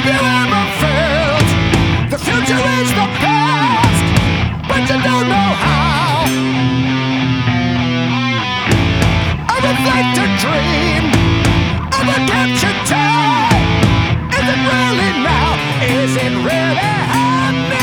you ever felt the future is the past, but you don't know how? A reflected dream of a captured time. Is it really now? Is it really happening?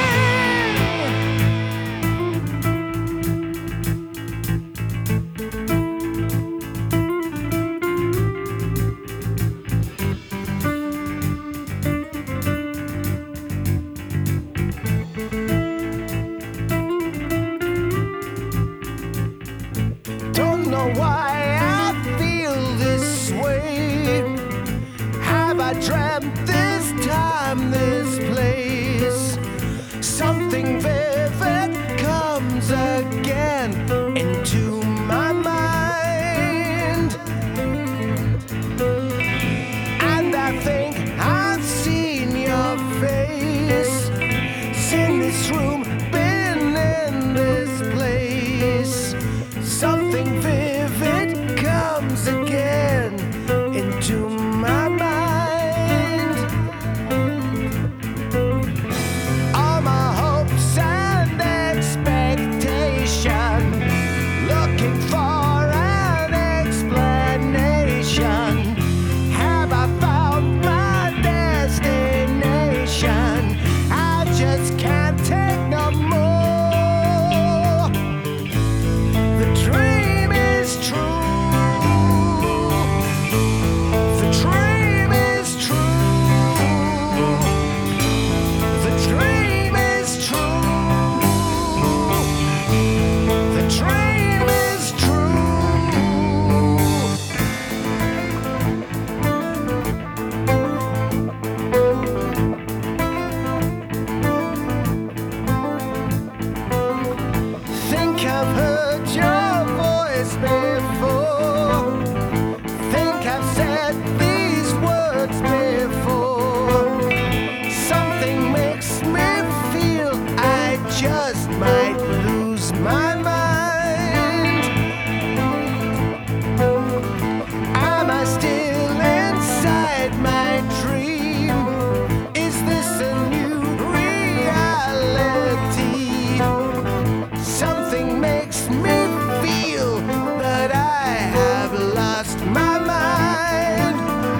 Don't know why I feel this way. Have I dreamt this time, this place? Something vivid comes again into my mind, and I think I've seen your face, seen this room, been in this place. Something vivid comes again into my mind. All my hopes and expectation, looking for an explanation. Have I found my destination? I just can't take no more. The dream is true. The dream is true. The dream is true. The dream is true. Think I've heard your voice before. Think I've said these words before. Something makes me feel I just might lose my mind. Am I still inside my dream? Is this a new reality? Something makes me feel that I have lost my mind.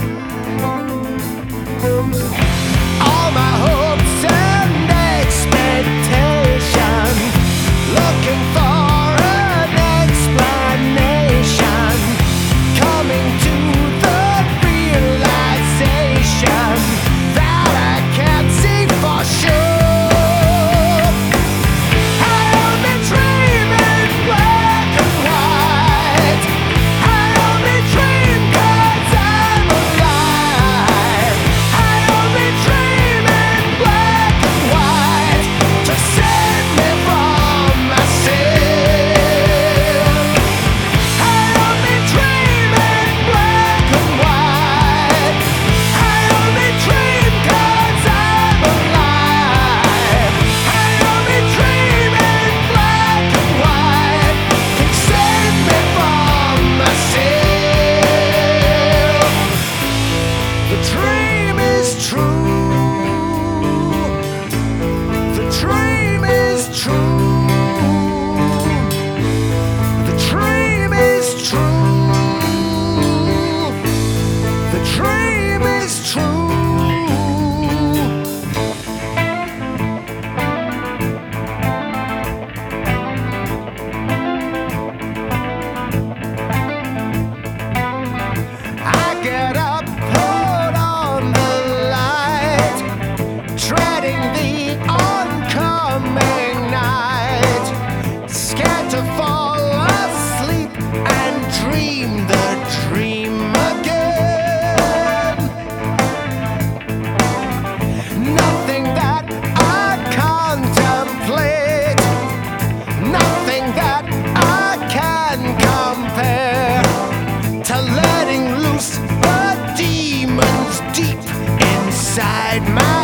All my hopes and expectation, looking for an explanation, coming to the realization that I can't see for sure. I only dream in black and white. I only dream 'cause I'm alive. I only dream in black and white to save me from myself. I only dream in black and white. I only dream 'cause I'm alive. I only dream in black and white to save me from myself. The dream is true. The dream is true. The dream is true. The dream is true. I get up, put on the light, dreading the oncoming night, scared to fall asleep and dream the dream again. Nothing that I contemplate, nothing that I can compare to letting loose the demons deep inside my